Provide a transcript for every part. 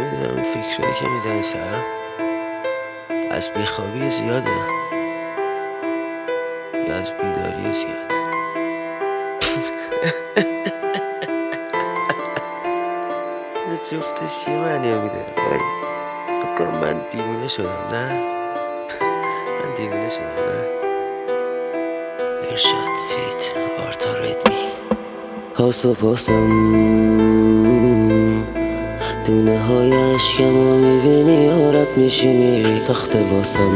نمیدونم این فکرهایی که میزنی سرم از بیخوابی زیاده یا از بیداری زیاد. جفتش یه معنی میده. فکر کنم من دیوونه شدم. نه من دیوونه شدم. نه ارشاد فیت آرتا ردمی حاس و پاسم دونه های عشقمو میبینی آرد میشی سخته واسم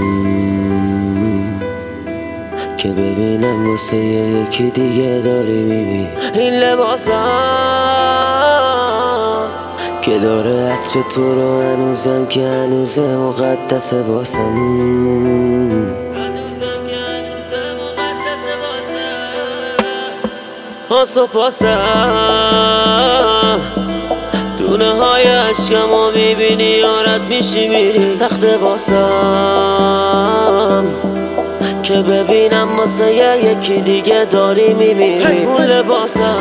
که ببینم واسه یکی دیگه داری میبینی این لباسم که داره عطر تو رو هنوزم که هنوزه مقدسه واسم حاس و پاسم دونه های عشقمو میبینی یارت میشی میری سخته واسم که ببینم واسه یکی دیگه داری میمیری اون لباسم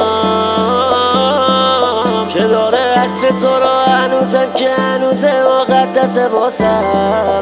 که داره عطر تو رو هنوزم که هنوزه مقدسه واسم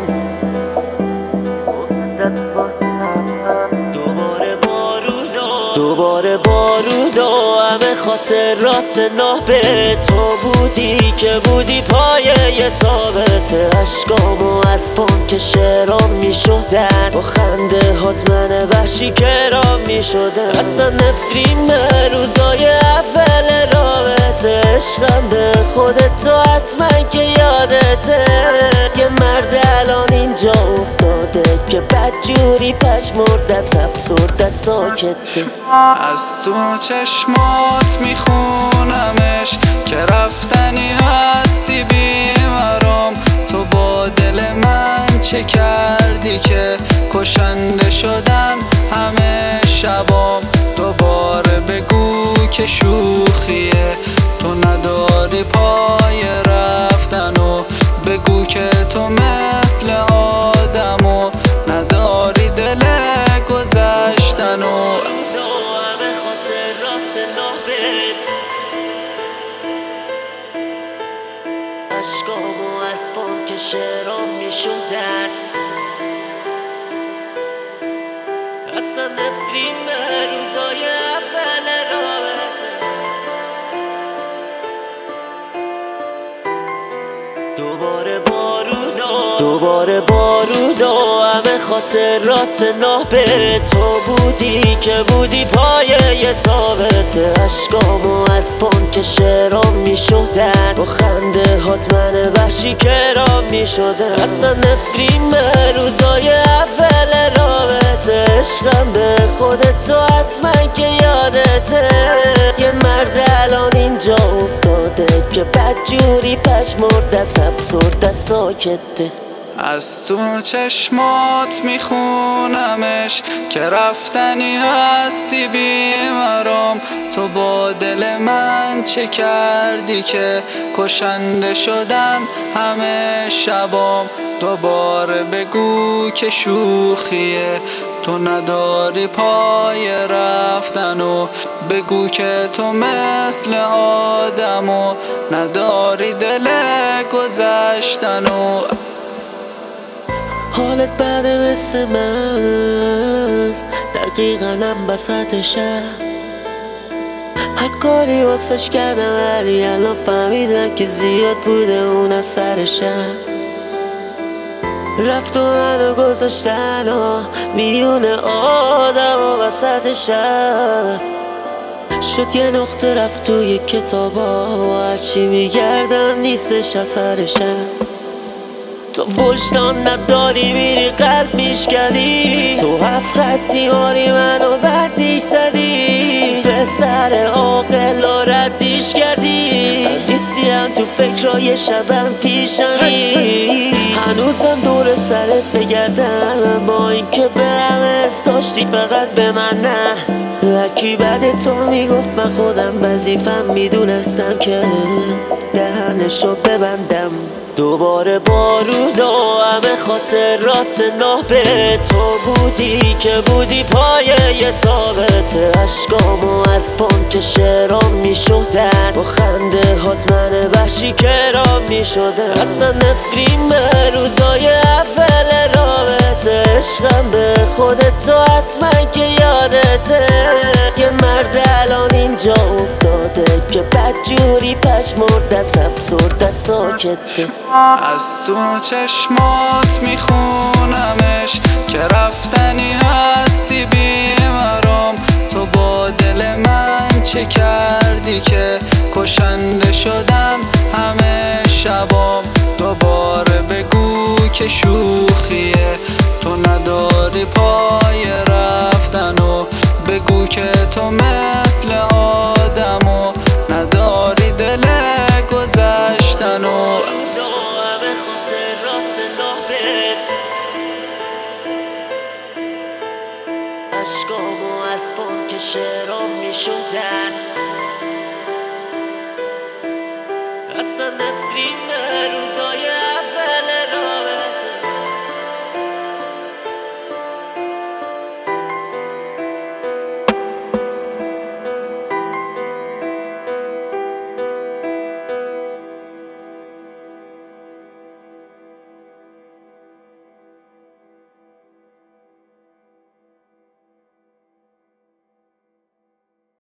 دوباره بارودا همه خاطرات نابه تو بودی که بودی پایه ثابت عشقام و حرفام که شعرام میشدن با خنده هات من وحشی کرام میشدن اصلا نفرین روزای اول رابطه عشقم به خودت تو حتما که یادته یه مرد الان اینجا افتاده که بدجوری پشمرده افسرده ساکته از تو چشمات میخونمش که رفتنی هستی بیمرام تو با دل من چه کردی که کشنده شدن همه شبام دوباره بگو که شوخیه تو نداری پای رفتن و بگو که تو مثل آدم و نداری دل گذشتن و عشقام و حرفام که شعرام میشدن اصلا نفرین روزای اول رابطه دوباره بارودا همه خاطرات نابه تو بودی که بودی پایه ثابت عشقام و حرفام که شعرام میشدن با خنده هات من وحشی کرام میشدن اصلا نفرین روزای اول رابطه عشقم به خودت تو حتما که یادته یه مرد الان اینجا افتاده که بدجوری پشمرده افسرده ساکته از تو چشمات میخونمش که رفتنی هستی بیمرام تو با دل من چه کردی که کشنده شدن همه شبام دوباره بگو که شوخیه تو نداری پای رفتن و بگو که تو مثل آدم و نداری دل گذشتن و حالت بعد مثل من دقیقا هم بسط شب هر کاری واسش کردم ولی الان فهمیدم که زیاد بوده اون از سرشم رفت و منو گذاشتن و میون آدم و وسط شب شد یه نقطه رفت توی کتابا و هرچی میگردم نیستش اثرشم تو وجدان نداری میری قلب میشکنی تو هفت خطی ماری منو بردیش زدی پسر عاقل و ردیش کردی نیستیم تو فکرای شبم پیشنی هنوزم دور سرت بگردم با اینکه به همه داشتی فقط به من نه هرکی بعد تو میگفت من خودم وظیفم میدونستم که دهنشو ببندم. دوباره بارون و همه خاطرات ناب تو بودی که بودی پایه ثابت اشکام و حرفام که شعرام میشدن، با خنده هات من وحشی کرام میشدن. اصلا نفرین به روزای اول رابطه، عشقم به خودت تو حتما که یادته. یه مرد الان اینجا افتاده که بدجوری پشمرده افسرده ساکته. از تو چشمات میخونمش که رفتنی هستی بیمرام. تو با دل من چه کردی که کشنده شدم همه شبام. دوباره بگو که شوخیه، تو نداری پای رفتن و بگو که تو مثل